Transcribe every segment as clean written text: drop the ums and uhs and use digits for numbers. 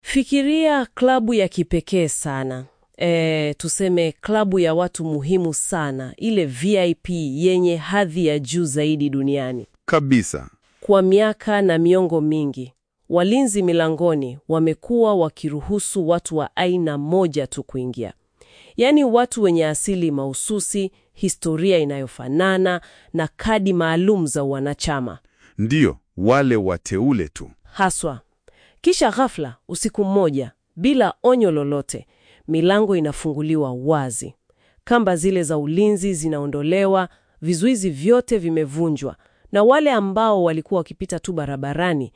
Fikiria klabu ya kipekee sana. Tuseme klabu ya watu muhimu sana, ile VIP yenye hadhi ya juu zaidi duniani. Kabisa. Kwa miaka na miongo mingi, walinzi milangoni wamekuwa wakiruhusu watu wa aina moja tu kuingia. Yaani watu wenye asili mahususi, historia inayofanana na kadi maalum za wanachama. Ndiyo, wale wateule tu. Haswa. Kisha ghafla, usiku mmoja, bila onyo lolote, milango inafunguliwa wazi. Kamba zile za ulinzi zinaondolewa, vizuizi vyote vimevunjwa, na wale ambao walikuwa wakipita tu barabarani,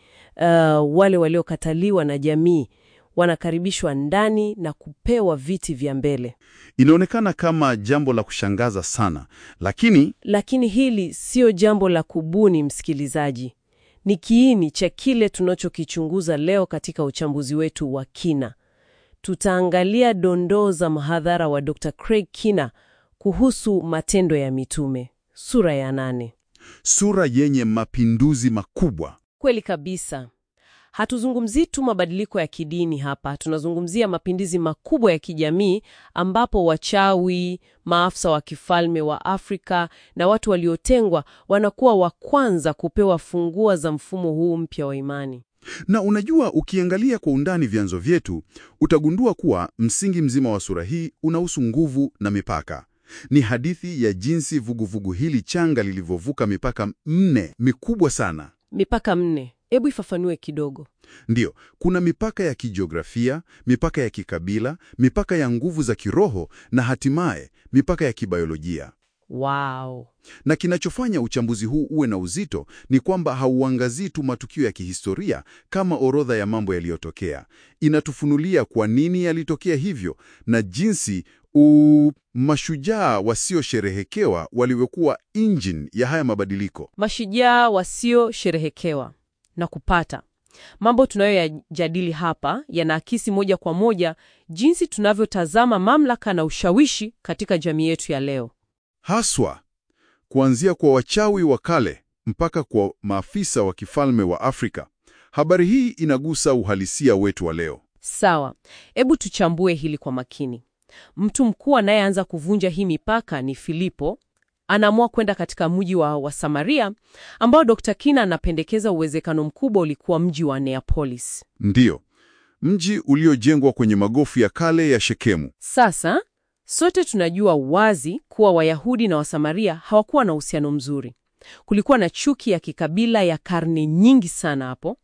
wale waliokataliwa na jamii, wanakaribishwa ndani na kupewa viti vya mbele. Inaonekana kama jambo la kushangaza sana, lakini hili sio jambo la kubuni, msikilizaji. Ni kiini cha kile tunachokichunguza leo katika uchambuzi wetu wa kina. Tutaangalia dondoo za mhadhara wa Dr. Craig Keener kuhusu Matendo ya Mitume, sura ya 8. Sura yenye mapinduzi makubwa. Kweli kabisa. Hatuzungumzii tu mabadiliko ya kidini hapa, tunazungumzia mapinduzi makubwa ya kijamii ambapo wachawi, maafisa wa kifalme wa Afrika na watu waliotengwa wanakuwa wa kwanza kupewa funguo za mfumo huu mpya wa imani. Na unajua, ukiangalia kwa undani vyanzo vyetu, utagundua kuwa msingi mzima wa sura hii unahusu nguvu na mipaka. Ni hadithi ya jinsi vuguvugu hili changa lilivyovuka mipaka 4 mikubwa sana. Mipaka 4. Hebu ifafanue kidogo. Ndiyo, kuna mipaka ya kijiografia, mipaka ya kikabila, mipaka ya nguvu za kiroho na hatimaye mipaka ya kibiolojia. Wow. Na kinachofanya uchambuzi huu uwe na uzito ni kwamba hauangazii tu matukio ya kihistoria kama orodha ya mambo yaliyotokea. Inatufunulia kwa nini yalitokea hivyo na jinsi mashujaa wasiosherehekewa walivyokuwa engine ya haya mabadiliko. Mashujaa wasiosherehekewa na kupata. Mambo tunayoyajadili hapa yanaakisi moja kwa moja jinsi tunavyotazama mamlaka na ushawishi katika jamii yetu ya leo. Haswa, kuanzia kwa wachawi wa kale mpaka kwa maafisa wa kifalme wa Afrika. Habari hii inagusa uhalisia wetu wa leo. Sawa, hebu tuchambue hili kwa makini. Mtu mkuu anayeanza kuvunja hii mipaka ni Filipo. Anaamua kwenda katika mji wa Samaria ambao Dr. Keener anapendekeza uwezekano mkubwa ulikuwa mji wa Neapolis. Ndiyo, mji uliojengwa kwenye magofu ya kale ya Shekemu. Sasa, sote tunajua wazi kuwa Wayahudi na Wasamaria hawakuwa na uhusiano mzuri. Kulikuwa na chuki ya kikabila ya karne nyingi sana hapo.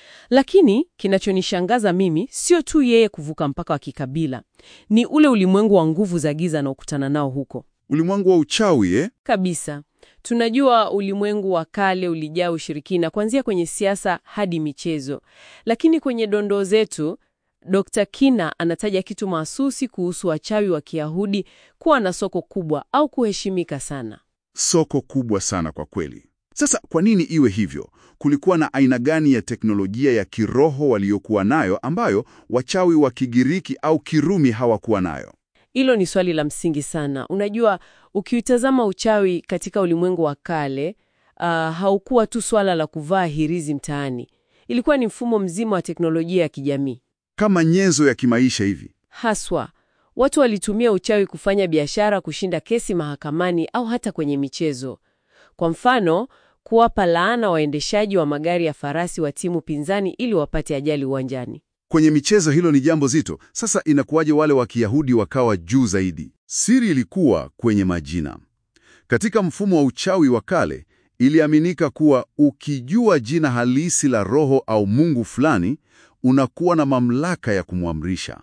Lakini kinachonishangaza mimi sio tu yeye kuvuka mpaka wa kikabila, ni ule ulimwengu wa nguvu za giza na ukutana nao huko. Ulimwengu wa uchawi, Kabisa. Tunajua ulimwengu wa kale ulijaa ushirikina kuanzia kwenye siasa hadi michezo. Lakini kwenye dondoo zetu, Dr. Keener anataja kitu mahsusi kuhusu wachawi wa Kiyahudi kuwa na soko kubwa au kuheshimika sana. Soko kubwa sana kwa kweli. Sasa kwa nini iwe hivyo? Kulikuwa na aina gani ya teknolojia ya kiroho waliokuwa nayo ambayo wachawi wa Kigiriki au Kirumi hawakuwa nayo? Hilo ni swali la msingi sana. Unajua, ukiutazama uchawi katika ulimwengu wa kale, haukuwa tu swala la kuvaa hirizi mtaani. Ilikuwa ni mfumo mzima wa teknolojia ya kijamii. Kama nyenzo ya kimaisha hivi. Haswa, watu walitumia uchawi kufanya biashara, kushinda kesi mahakamani au hata kwenye michezo. Kwa mfano, kuwapa laana waendeshaji wa magari ya farasi wa timu pinzani ili wapate ajali uwanjani. Kwenye michezo hilo ni jambo zito. Sasa inakuwaje wale wa Kiyahudi wakawa juu zaidi? Siri ilikuwa kwenye majina. Katika mfumo wa uchawi wa kale, iliaminika kuwa ukijua jina halisi la roho au mungu fulani, unakuwa na mamlaka ya kumwamrisha.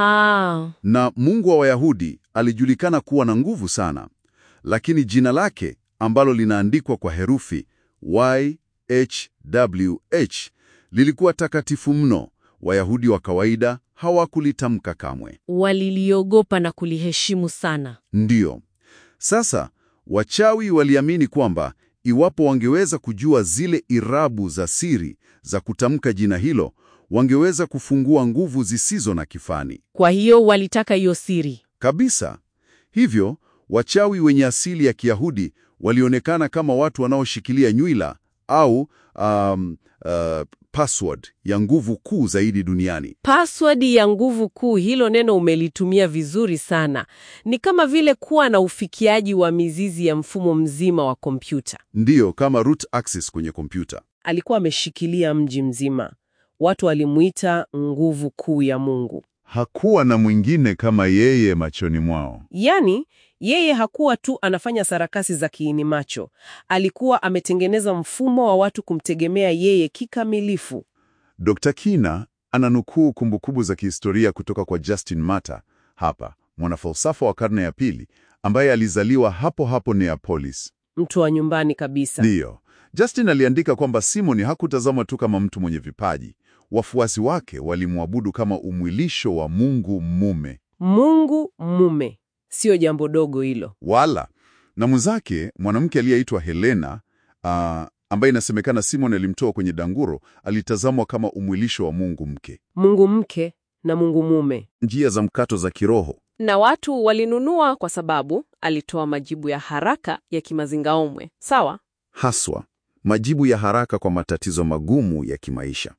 Aha. Na mungu wa Wayahudi alijulikana kuwa na nguvu sana, lakini jina lake ambalo linaandikwa kwa herufi YHWH lilikuwa takatifu mno. Wayahudi wa kawaida hawakulitamka kamwe. Waliliogopa na kuliheshimu sana. Ndiyo. Sasa, wachawi waliamini kwamba iwapo wangeweza kujua zile irabu za siri za kutamka jina hilo, wangeweza kufungua nguvu zisizo na kifani. Kwa hiyo walitaka hiyo siri. Kabisa. Hivyo, wachawi wenye asili ya Kiyahudi walionekana kama watu wanaoshikilia nywila au password ya nguvu kuu zaidi duniani. Password ya nguvu kuu, hilo neno umelitumia vizuri sana. Ni kama vile kuwa na ufikiaji wa mizizi ya mfumo mzima wa kompyuta. Ndiyo, kama root access kwenye kompyuta. Alikuwa ameshikilia mji mzima. Watu walimuita nguvu kuu ya Mungu. Hakuwa na mwingine kama yeye machoni mwao. Yaani, yeye hakuwa tu anafanya sarakasi za kiini macho. Alikuwa ametengeneza mfumo wa watu kumtegemea yeye kikamilifu. Dr. Kina ananukuu kumbukumbu za kihistoria kutoka kwa Justin Martyr hapa, mwanafalsafa wa karne ya pili ambaye alizaliwa hapo hapo Neapolis. Mtu wa nyumbani kabisa. Ndiyo. Justin aliandika kwamba Simoni hakutazama tu kama mtu mwenye vipaji. Wafuasi wake walimwabudu kama umwilisho wa Mungu mume. Mungu mume. Sio jambo dogo hilo. Wala. Na mwenzake, mwanamke aliyeitwa Helena, ambaye inasemekana Simoni alimtoa kwenye danguro, alitazamwa kama umwilisho wa Mungu mke. Mungu mke na Mungu mume. Njia za mkato za kiroho. Na watu walinunua kwa sababu alitoa majibu ya haraka ya kimazingaomwe. Sawa? Haswa, majibu ya haraka kwa matatizo magumu ya kimaisha.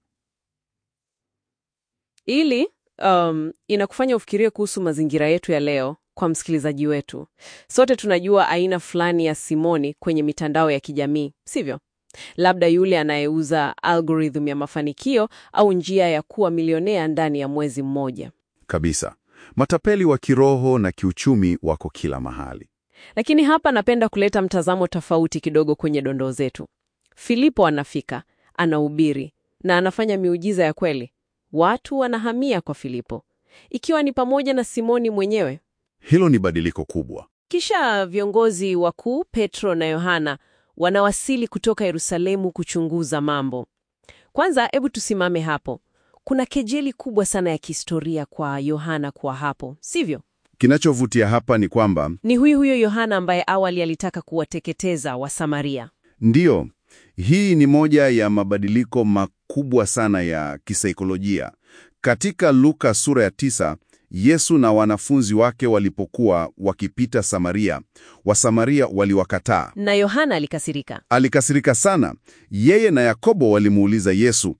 Ili inakufanya ufikirie kuhusu mazingira yetu ya leo. Kwa msikilizaji wetu, sote tunajua aina fulani ya Simoni kwenye mitandao ya kijamii, sivyo? Labda yule anayeuza algorithm ya mafanikio au njia ya kuwa milionea ndani ya mwezi mmoja. Kabisa. Matapeli wa kiroho na kiuchumi wako kila mahali. Lakini hapa napenda kuleta mtazamo tofauti kidogo kwenye dondoo zetu. Filipo anafika, anahubiri na anafanya miujiza ya kweli. Watu wanahamia kwa Filipo, ikiwa ni pamoja na Simoni mwenyewe. Hilo ni badiliko kubwa. Kisha viongozi wakuu Petro na Yohana wanawasili kutoka Yerusalemu kuchunguza mambo. Kwanza, hebu tusimame hapo. Kuna kejeli kubwa sana ya kihistoria kwa Yohana kwa hapo, sivyo? Kinachovutia hapa ni kwamba ni huyo Yohana ambaye awali alitaka kuwateketeza Wasamaria. Ndiyo, hii ni moja ya mabadiliko makubwa sana ya kisaikolojia. Katika Luka sura ya 9, Yesu na wanafunzi wake walipokuwa wakipita Samaria, Wasamaria waliwakataa. Na Yohana alikasirika. Alikasirika sana. Yeye na Yakobo walimuuliza Yesu,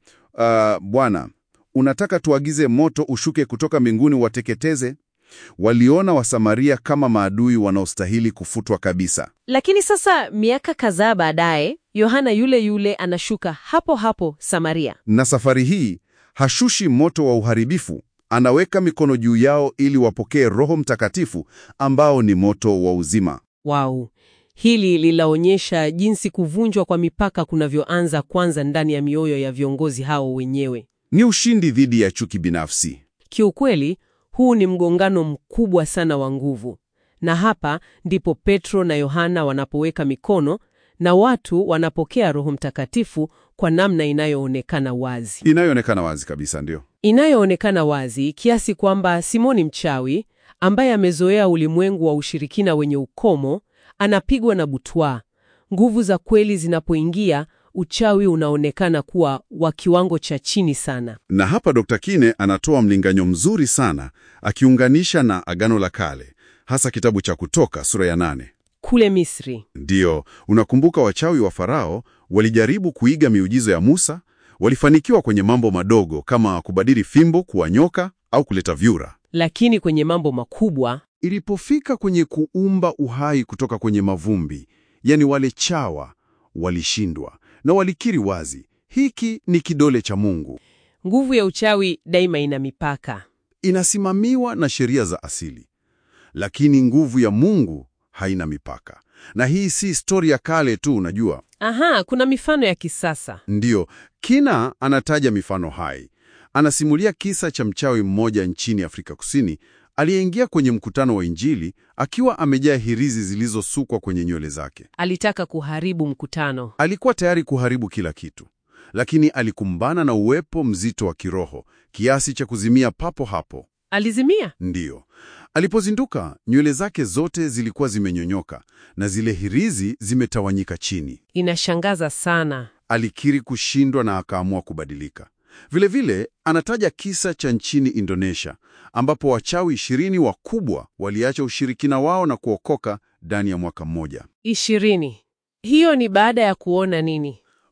Bwana, unataka tuagize moto ushuke kutoka mbinguni wateketeze? Waliona Wasamaria kama maadui wanaostahili kufutwa kabisa. Lakini sasa miaka kadhaa baadaye, Yohana yule yule anashuka hapo hapo Samaria. Na safari hii hashushi moto wa uharibifu, anaweka mikono juu yao ili wapokee Roho Mtakatifu ambao ni moto wa uzima. Wow. Hili linaonyesha jinsi kuvunjwa kwa mipaka kunavyoanza kwanza ndani ya mioyo ya viongozi hao wenyewe. Ni ushindi dhidi ya chuki binafsi. Kiukweli, huu ni mgongano mkubwa sana wa nguvu. Na hapa ndipo Petro na Yohana wanapoweka mikono na watu wanapokea Roho Mtakatifu kwa namna inayoonekana wazi. Inayoonekana wazi kabisa, ndio. Inayoonekana wazi kiasi kwamba Simoni mchawi, ambaye amezoea ulimwengu wa ushirikina wenye ukomo, anapigwa na butwaa. Nguvu za kweli zinapoingia, uchawi unaonekana kuwa wa kiwango cha chini sana. Na hapa Dr. Kine anatoa mlinganyo mzuri sana, akiunganisha na Agano la Kale, hasa kitabu cha Kutoka sura ya 8. Kule Misri. Ndiyo, unakumbuka wachawi wa Farao walijaribu kuiga miujizo ya Musa, walifanikiwa kwenye mambo madogo kama kubadili fimbo kuwa nyoka au kuleta vyura. Lakini kwenye mambo makubwa, ilipofika kwenye kuumba uhai kutoka kwenye mavumbi, yani wale chawa walishindwa na walikiri wazi, hiki ni kidole cha Mungu. Nguvu ya uchawi daima ina mipaka. Inasimamiwa na sheria za asili. Lakini nguvu ya Mungu haina mipaka. Na hii si historia kale tu, unajua. Aha, kuna mifano ya kisasa. Ndiyo, Kina anataja mifano hai. Anasimulia kisa cha mchawi mmoja nchini Afrika Kusini aliyeingia kwenye mkutano wa Injili akiwa amejaa hirizi zilizosukwa kwenye nywele zake. Alitaka kuharibu mkutano. Alikuwa tayari kuharibu kila kitu, lakini alikumbana na uwepo mzito wa kiroho kiasi cha kuzimia papo hapo. Alizimia? Ndiyo. Alipozinduka, nywele zake zote zilikuwa zimenyonyoka na zile hirizi zimetawanyika chini. Inashangaza sana. Alikiri kushindwa na akaamua kubadilika. Vilevile, anataja kisa cha nchini Indonesia ambapo wachawi 20 wakubwa waliacha ushirikina wao na kuokoka ndani ya mwaka mmoja. 20. Hiyo ni baada ya kuona nini?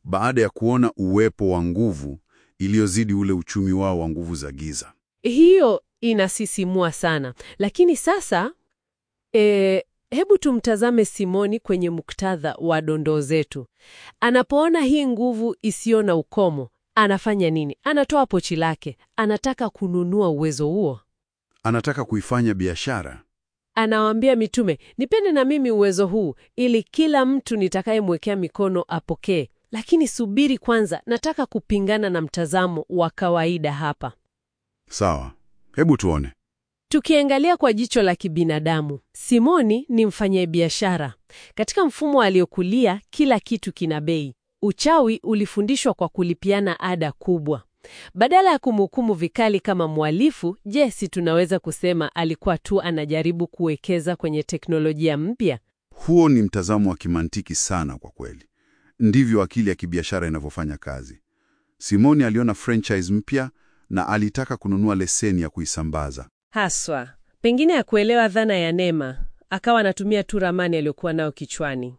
baada ya kuona uwepo wa nguvu iliyozidi ule uchumi wao wa nguvu za giza. Hiyo inasisimua sana. Lakini sasa hebu tumtazame Simoni kwenye muktadha wa dondoo zetu. Anapoona hii nguvu isiyo na ukomo, anafanya nini? Anatoa pochi lake. Anataka kununua uwezo huo. Anataka kuifanya biashara. Anawaambia mitume, nipende na mimi uwezo huu ili kila mtu nitakayemwekea mikono apokee. Lakini subiri kwanza, nataka kupingana na mtazamo wa kawaida hapa. Sawa, hebu tuone. Tukiangalia kwa jicho la kibinadamu, Simoni ni mfanyabiashara. Katika mfumo aliokulia, kila kitu kina bei. Uchawi ulifundishwa kwa kulipiana ada kubwa. Badala ya kumhukumu vikali kama mhalifu, je, si tunaweza kusema alikuwa tu anajaribu kuwekeza kwenye teknolojia mpya? Huo ni mtazamo wa kimantiki sana kwa kweli. Ndivyo akili ya kibiashara inavyofanya kazi. Simoni aliona franchise mpya na alitaka kununua leseni ya kuisambaza. Haswa, pengine ya kuelewa dhana ya neema, akawa anatumia tu ramani aliyokuwa nayo kichwani.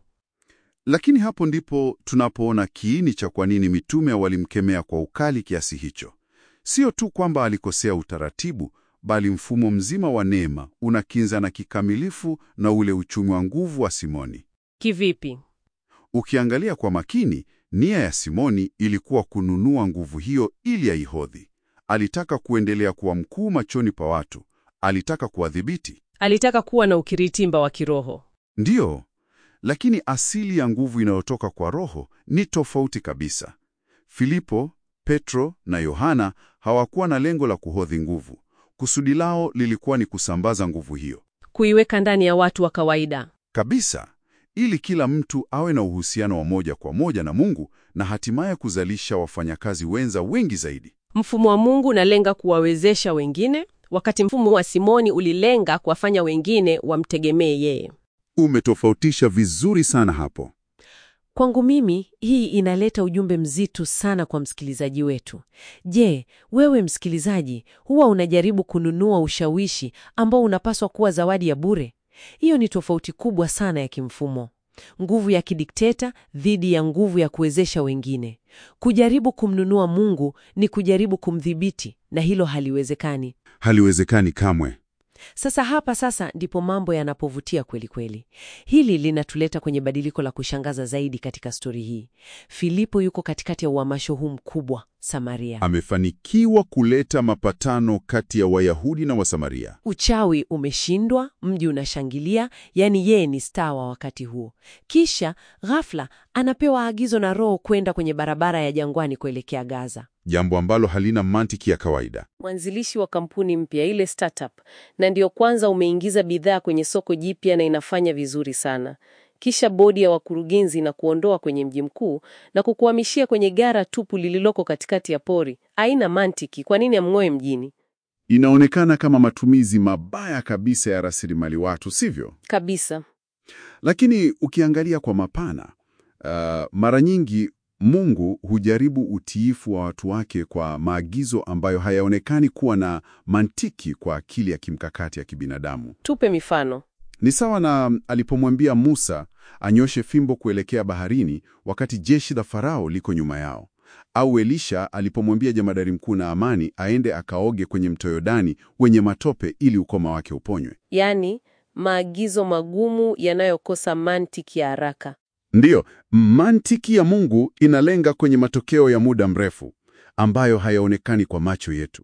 Lakini hapo ndipo tunapoona kiini cha kwa nini mitume walimkemea kwa ukali kiasi hicho. Sio tu kwamba alikosea utaratibu, bali mfumo mzima wa neema unakinzana kikamilifu na ule uchumi wa nguvu wa Simoni. Kivipi? Ukiangalia kwa makini, nia ya Simoni ilikuwa kununua nguvu hiyo ili aihodhi. Alitaka kuendelea kuwa mkuu machoni pa watu. Alitaka kuwadhibiti. Alitaka kuwa na ukiritimba wa kiroho. Ndiyo, lakini asili ya nguvu inayotoka kwa Roho ni tofauti kabisa. Filipo, Petro na Yohana hawakuwa na lengo la kuhodhi nguvu. Kusudi lao lilikuwa ni kusambaza nguvu hiyo, kuiweka ndani ya watu wa kawaida kabisa, ili kila mtu awe na uhusiano wa moja kwa moja na Mungu na hatimaye kuzalisha wafanyakazi wenza wengi zaidi. Mfumo wa Mungu unalenga kuwawezesha wengine, wakati mfumo wa Simoni ulilenga kuwafanya wengine wamtegemee yeye. Umetofautisha vizuri sana hapo. Kwangu mimi, hii inaleta ujumbe mzito sana kwa msikilizaji wetu. Je, wewe msikilizaji, huwa unajaribu kununua ushawishi ambao unapaswa kuwa zawadi ya bure? Hiyo ni tofauti kubwa sana ya kimfumo. Nguvu ya kidikteta dhidi ya nguvu ya kuwezesha wengine. Kujaribu kumnunua Mungu ni kujaribu kumdhibiti, na hilo haliwezekani. Haliwezekani kamwe. Sasa ndipo mambo yanapovutia kweli kweli. Hili linatuleta kwenye badiliko la kushangaza zaidi katika stori hii. Filipo yuko katikati ya uhamasho huu mkubwa Samaria. Amefanikiwa kuleta mapatano kati ya Wayahudi na Wasamaria. Uchawi umeshindwa, mji unashangilia, yani yeye ni star wa wakati huo. Kisha ghafla anapewa agizo na Roho kwenda kwenye barabara ya jangwani kuelekea Gaza. Jambo ambalo halina mantiki ya kawaida. Mwanzilishi wa kampuni mpya, ile startup, na ndio kwanza umeingiza bidhaa kwenye soko jipya na inafanya vizuri sana. Kisha bodi ya wakurugenzi na kuondoa kwenye mji mkuu na kukuhamishia kwenye gara tupu lililoko katikati ya pori. Haina mantiki. Kwa nini amng'oe mjini? Inaonekana kama matumizi mabaya kabisa ya rasilimali watu, sivyo? Kabisa. Lakini ukiangalia kwa mapana, mara nyingi Mungu hujaribu utiifu wa watu wake kwa maagizo ambayo hayaonekani kuwa na mantiki kwa akili ya kimkakati ya kibinadamu. Tupe mifano. Ni sawa na alipomwambia Musa anyoshe fimbo kuelekea baharini wakati jeshi la Farao liko nyuma yao. Au Elisha alipomwambia jemadari mkuu Naamani aende akaoge kwenye mto Yordani wenye matope ili ukoma wake uponywe. Yaani, maagizo magumu yanayokosa mantiki ya haraka. Ndiyo, mantiki ya Mungu inalenga kwenye matokeo ya muda mrefu ambayo hayaonekani kwa macho yetu.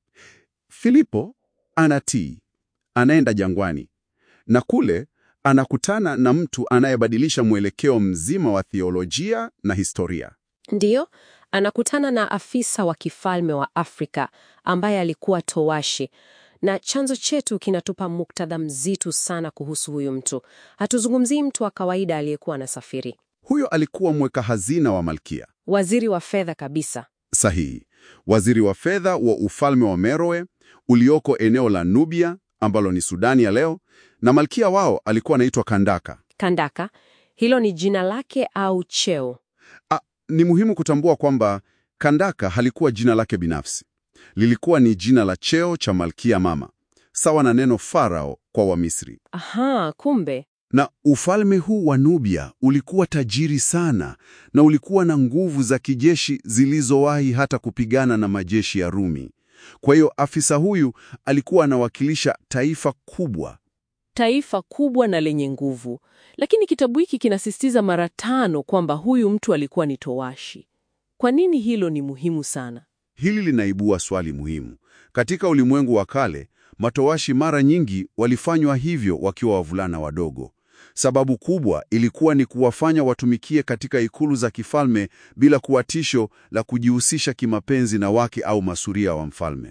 Filipo anatii, anaenda jangwani, na kule anakutana na mtu anayebadilisha mwelekeo mzima wa theolojia na historia. Ndiyo, anakutana na afisa wa kifalme wa Afrika ambaye alikuwa towashi. Na chanzo chetu kinatupa muktadha mzito sana kuhusu huyu mtu. Hatuzungumzii mtu wa kawaida aliyekuwa anasafiri. Huyo alikuwa mweka hazina wa Malkia. Waziri wa fedha kabisa. Sahihi. Waziri wa fedha wa ufalme wa Meroe ulioko eneo la Nubia ambalo ni Sudani ya leo, na malkia wao alikuwa anaitwa Kandaka. Kandaka, hilo ni jina lake au cheo? Ni muhimu kutambua kwamba Kandaka halikuwa jina lake binafsi. Lilikuwa ni jina la cheo cha malkia mama, sawa na neno Farao kwa Wamisri. Aha, kumbe. Na ufalme huu wa Nubia ulikuwa tajiri sana na ulikuwa na nguvu za kijeshi zilizowahi hata kupigana na majeshi ya Rumi. Kwa hiyo afisa huyu alikuwa anawakilisha taifa kubwa. Taifa kubwa na lenye nguvu. Lakini kitabu hiki kinasisitiza mara 5 kwamba huyu mtu alikuwa ni towashi. Kwa nini hilo ni muhimu sana? Hili linaibua swali muhimu. Katika ulimwengu wa kale, matowashi mara nyingi walifanywa hivyo wakiwa wavulana wadogo. Sababu kubwa ilikuwa ni kuwafanya watumikie katika ikulu za kifalme bila kuwa tisho la kujihusisha kimapenzi na wake au masuria wa mfalme.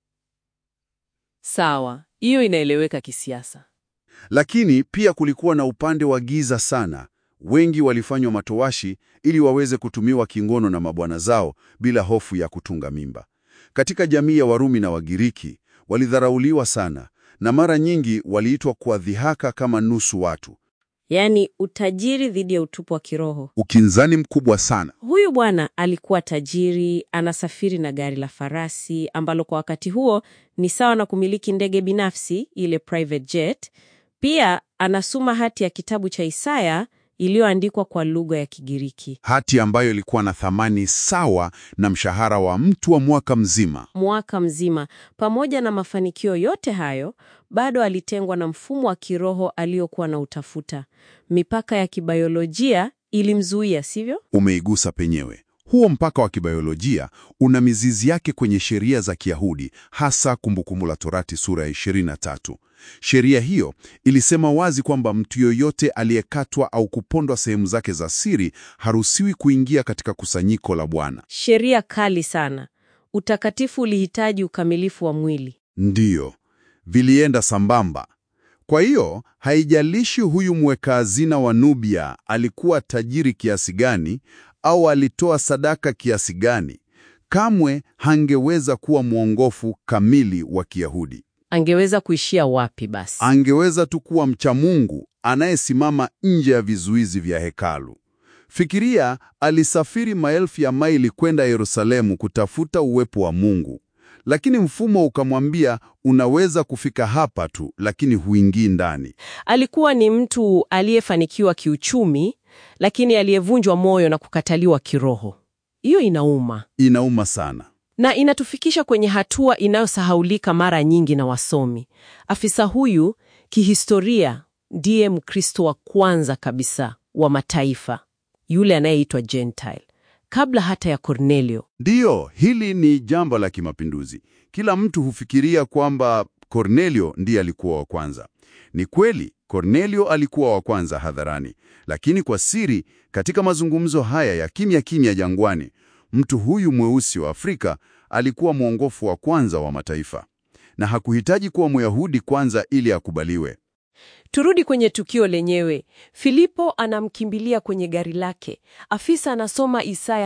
Sawa, hiyo inaeleweka kisiasa. Lakini pia kulikuwa na upande wa giza sana. Wengi walifanywa matowashi ili waweze kutumiwa kingono na mabwana zao bila hofu ya kutunga mimba. Katika jamii ya Warumi na Wagiriki, walidharauliwa sana na mara nyingi waliitwa kwa dhihaka kama nusu watu. Yaani utajiri dhidi ya utupu wa kiroho. Ukinzani mkubwa sana. Huyu bwana alikuwa tajiri, anasafiri na gari la farasi ambalo kwa wakati huo ni sawa na kumiliki ndege binafsi, ile private jet. Pia anasoma hati ya kitabu cha Isaya iliyoandikwa kwa lugha ya Kigiriki. Hati ambayo ilikuwa na thamani sawa na mshahara wa mtu wa mwaka mzima. Mwaka mzima. Pamoja na mafanikio yote hayo, bado alitengwa na mfumo wa kiroho aliokuwa na utafuta. Mipaka ya kibiolojia ilimzuia, sivyo? Umeigusa penyewe. Huo mpaka wa kibiolojia una mizizi yake kwenye sheria za Kiyahudi, hasa Kumbukumbu la Torati sura ya 23. Sheria hiyo ilisema wazi kwamba mtu yoyote aliyekatwa au kupondwa sehemu zake za siri haruhusiwi kuingia katika kusanyiko la Bwana. Sheria kali sana. Utakatifu ulihitaji ukamilifu wa mwili. Ndiyo, vilienda sambamba. Kwa hiyo, haijalishi huyu mweka hazina wa Nubia alikuwa tajiri kiasi gani au alitoa sadaka kiasi gani, kamwe hangeweza kuwa mwongofu kamili wa Kiyahudi. Angeweza kuishia wapi basi? Angeweza tu kuwa mcha Mungu anayesimama nje ya vizuizi vya hekalu. Fikiria, alisafiri maelfu ya maili kwenda Yerusalemu kutafuta uwepo wa Mungu. Lakini mfumo ukamwambia, unaweza kufika hapa tu, lakini huingii ndani. Alikuwa ni mtu aliyefanikiwa kiuchumi, lakini aliyevunjwa moyo na kukataliwa kiroho. Hiyo inauma. Inauma sana. Na inatufikisha kwenye hatua inayosahaulika mara nyingi na wasomi. Afisa huyu kihistoria ndiye Mkristo wa kwanza kabisa wa mataifa, yule anayeitwa Gentile, kabla hata ya Kornelio. Ndiyo, hili ni jambo la kimapinduzi. Kila mtu hufikiria kwamba Kornelio ndiye alikuwa wa kwanza. Ni kweli, Kornelio alikuwa wa kwanza hadharani, lakini kwa siri, katika mazungumzo haya ya kimya kimya jangwani, mtu huyu mweusi wa Afrika alikuwa mwongofu wa kwanza wa mataifa, na hakuhitaji kuwa Myahudi kwanza ili akubaliwe. Turudi kwenye tukio lenyewe. Filipo anamkimbilia kwenye gari lake. Afisa anasoma Isaya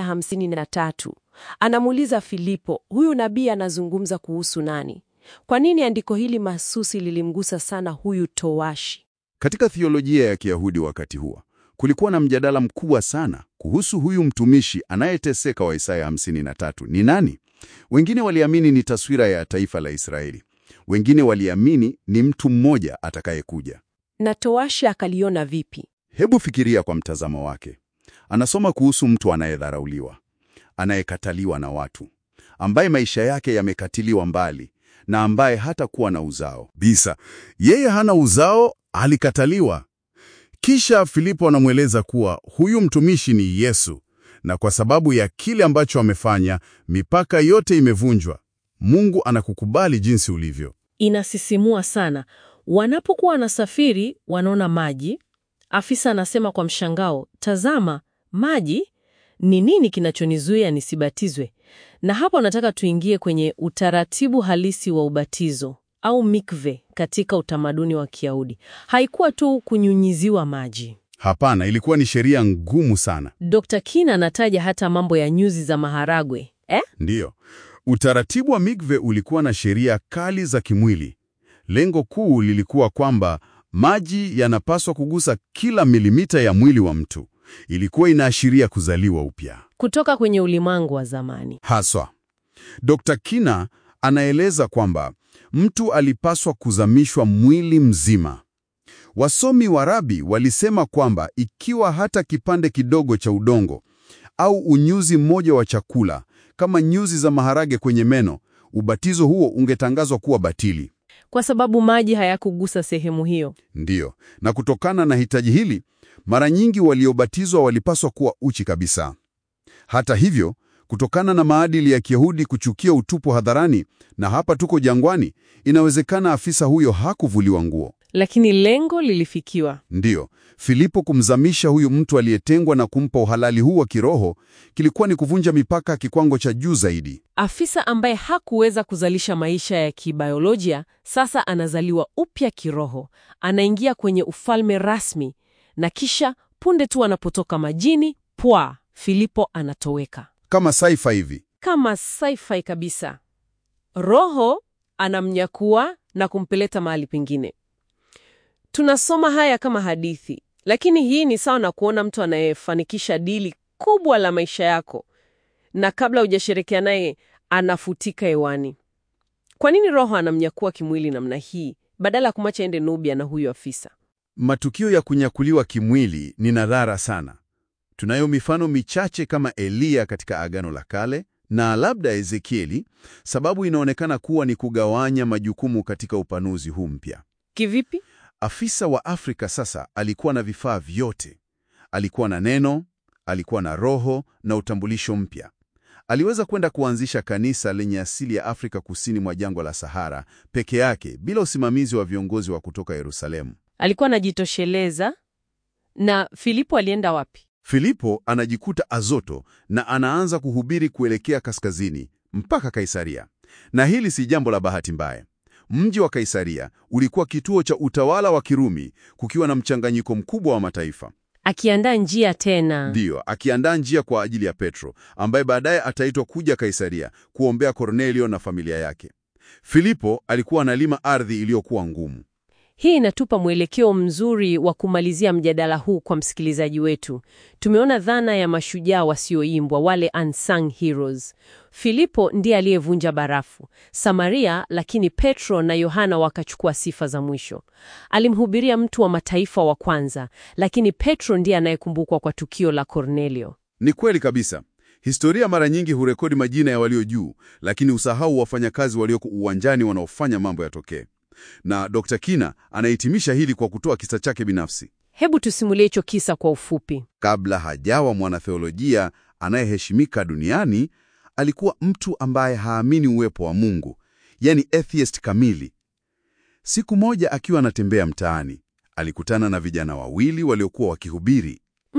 53. Anamuuliza Filipo, huyu nabii anazungumza kuhusu nani? Kwa nini andiko hili mahsusi lilimgusa sana huyu towashi? Katika theolojia ya Kiyahudi wakati huo, kulikuwa na mjadala mkubwa sana kuhusu huyu mtumishi anayeteseka wa Isaya 53 ni nani. Wengine waliamini ni taswira ya taifa la Israeli. Wengine waliamini ni mtu mmoja atakayekuja. Na towashi akaliona vipi? Hebu fikiria kwa mtazamo wake. Anasoma kuhusu mtu anayedharauliwa, anayekataliwa na watu, ambaye maisha yake yamekatiliwa mbali na ambaye hatakuwa na uzao. Bisa, yeye hana uzao, alikataliwa. Kisha Filipo anamweleza kuwa huyu mtumishi ni Yesu, na kwa sababu ya kile ambacho amefanya, mipaka yote imevunjwa. Mungu anakukubali jinsi ulivyo. Inasisimua sana. Wanapokuwa wanasafiri, wanaona maji. Afisa anasema kwa mshangao, tazama, maji? Ni nini kinachonizuia nisibatizwe? Na hapa nataka tuingie kwenye utaratibu halisi wa ubatizo au mikve katika utamaduni wa Kiyahudi. Haikuwa tu kunyunyiziwa maji. Hapana, ilikuwa ni sheria ngumu sana. Dr. Kina anataja hata mambo ya nyuzi za maharagwe. Ndiyo. Utaratibu wa mikve ulikuwa na sheria kali za kimwili. Lengo kuu lilikuwa kwamba maji yanapaswa kugusa kila milimita ya mwili wa mtu. Ilikuwa inaashiria kuzaliwa upya kutoka kwenye ulimwengu wa zamani. Haswa. Dr. Kina anaeleza kwamba mtu alipaswa kuzamishwa mwili mzima. Wasomi Waarabi walisema kwamba ikiwa hata kipande kidogo cha udongo au unyuzi mmoja wa chakula kama nyuzi za maharage kwenye meno, ubatizo huo ungetangazwa kuwa batili. Kwa sababu maji hayakugusa sehemu hiyo. Ndiyo, na kutokana na hitaji hili, mara nyingi waliobatizwa walipaswa kuwa uchi kabisa. Hata hivyo, kutokana na maadili ya Kiyahudi kuchukia utupu hadharani, na hapa tuko jangwani, inawezekana afisa huyo hakuvuliwa nguo. Lakini lengo lilifikiwa. Ndiyo, Filipo kumzamisha huyu mtu aliyetengwa na kumpa uhalali huu wa kiroho kilikuwa ni kuvunja mipaka kiwango cha juu zaidi. Afisa ambaye hakuweza kuzalisha maisha ya kibiolojia sasa anazaliwa upya kiroho, anaingia kwenye ufalme rasmi, na kisha punde tu anapotoka majini, Filipo anatoweka. Kama sci-fi hivi. Kama sci-fi kabisa. Roho anamnyakua na kumpeleka mahali pengine. Tunasoma haya kama hadithi, lakini hii ni sawa na kuona mtu anayefanikisha dili kubwa la maisha yako, na kabla hujasherekea naye anafutika hewani. Kwa nini Roho anamnyakua kimwili namna hii badala ya kumwacha ende Nubia na huyo afisa? Matukio ya kunyakuliwa kimwili ni nadhara sana. Tunayo mifano michache kama Eliya katika Agano la Kale na labda Ezekieli, sababu inaonekana kuwa ni kugawanya majukumu katika upanuzi huu mpya. Kivipi? Afisa wa Afrika sasa alikuwa na vifaa vyote. Alikuwa na neno, alikuwa na roho na utambulisho mpya. Aliweza kwenda kuanzisha kanisa lenye asili ya Afrika kusini mwa jangwa la Sahara peke yake bila usimamizi wa viongozi wa kutoka Yerusalemu. Alikuwa anajitosheleza. Na Filipo alienda wapi? Filipo anajikuta Azoto na anaanza kuhubiri kuelekea kaskazini mpaka Kaisaria. Na hili si jambo la bahati mbaya. Mji wa Kaisaria ulikuwa kituo cha utawala wa Kirumi, kukiwa na mchanganyiko mkubwa wa mataifa. Akiandaa njia tena. Ndiyo, akiandaa njia kwa ajili ya Petro, ambaye baadaye ataitwa kuja Kaisaria kuombea Kornelio na familia yake. Filipo alikuwa analima ardhi iliyokuwa ngumu. Hii inatupa mwelekeo mzuri wa kumalizia mjadala huu kwa msikilizaji wetu. Tumeona dhana ya mashujaa wasioimbwa, wale unsung heroes. Filipo ndiye aliyevunja barafu Samaria, lakini Petro na Yohana wakachukua sifa za mwisho. Alimhubiria mtu wa mataifa wa kwanza, lakini Petro ndiye anayekumbukwa kwa tukio la Kornelio. Ni kweli kabisa. Historia mara nyingi hurekodi majina ya walio juu, lakini usahau wafanyakazi walioko uwanjani wanaofanya mambo yatokee. Na Dr. Kina anahitimisha hili kwa kutoa kisa chake binafsi. Hebu tusimulie hicho kisa kwa ufupi. Kabla hajawa mwanatheolojia anayeheshimika duniani, alikuwa mtu ambaye haamini uwepo wa Mungu, yani atheist kamili. Siku moja akiwa anatembea mtaani, alikutana na vijana wawili waliokuwa wakihubiri.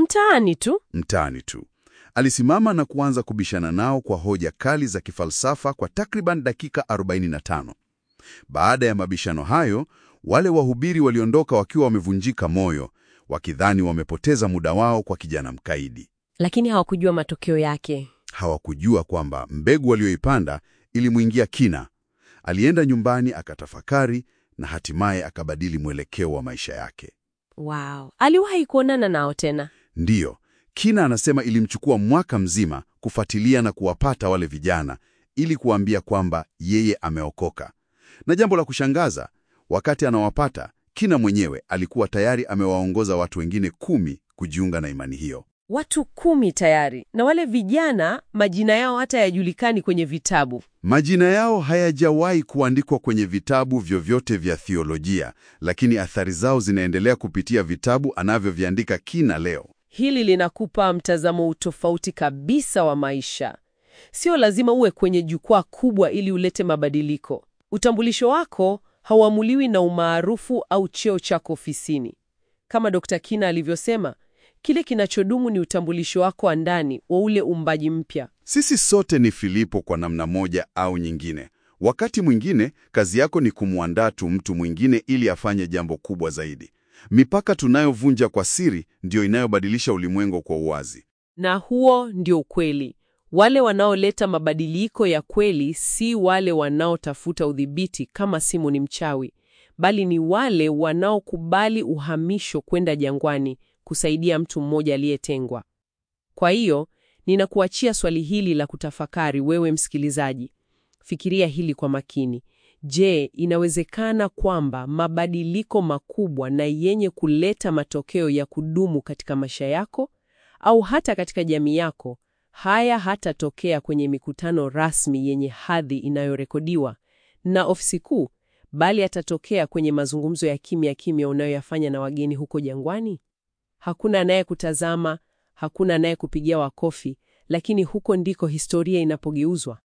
Mtaani tu. Alisimama na kuanza kubishana nao kwa hoja kali za kifalsafa kwa takriban dakika 45. Baada ya mabishano hayo, wale wahubiri waliondoka wakiwa wamevunjika moyo, wakidhani wamepoteza muda wao kwa kijana mkaidi. Lakini hawakujua matokeo yake. Hawakujua kwamba mbegu walioipanda ilimwingia Kina. Alienda nyumbani akatafakari na hatimaye akabadili mwelekeo wa maisha yake. Wow. Aliwahi kuonana nao tena? Ndiyo. Kina anasema ilimchukua mwaka mzima kufuatilia na kuwapata wale vijana ili kuambia kwamba yeye ameokoka. Na jambo la kushangaza, wakati anawapata, Kina mwenyewe alikuwa tayari amewaongoza watu wengine 10 kujiunga na imani hiyo. Watu 10 tayari. Na wale vijana majina yao hata hayajulikani kwenye vitabu. Majina yao hayajawahi kuandikwa kwenye vitabu vyovyote vya theolojia, lakini athari zao zinaendelea kupitia vitabu anavyoviandika Kina leo. Hili linakupa mtazamo tofauti kabisa wa maisha. Sio lazima uwe kwenye jukwaa kubwa ili ulete mabadiliko. Utambulisho wako hauamuliwi na umaarufu au cheo chako ofisini. Kama Dr. Kina alivyosema, kile kinachodumu ni utambulisho wako wa ndani wa ule uumbaji mpya. Sisi sote ni Filipo kwa namna moja au nyingine. Wakati mwingine, kazi yako ni kumwandaa tu mtu mwingine ili afanye jambo kubwa zaidi. Mipaka tunayovunja kwa siri ndio inayobadilisha ulimwengu kwa uwazi. Na huo ndio ukweli. Wale wanaoleta mabadiliko ya kweli si wale wanaotafuta udhibiti kama Simoni mchawi, bali ni wale wanaokubali uhamisho kwenda jangwani kusaidia mtu mmoja aliyetengwa. Kwa hiyo, ninakuachia swali hili la kutafakari wewe msikilizaji. Fikiria hili kwa makini. Je, inawezekana kwamba mabadiliko makubwa na yenye kuleta matokeo ya kudumu katika maisha yako au hata katika jamii yako haya hatatokea kwenye mikutano rasmi yenye hadhi inayorekodiwa na ofisi kuu, bali yatatokea kwenye mazungumzo ya kimya kimya unayoyafanya na wageni huko jangwani? Hakuna anayekutazama, hakuna anayekupigia wakofi, lakini huko ndiko historia inapogeuzwa.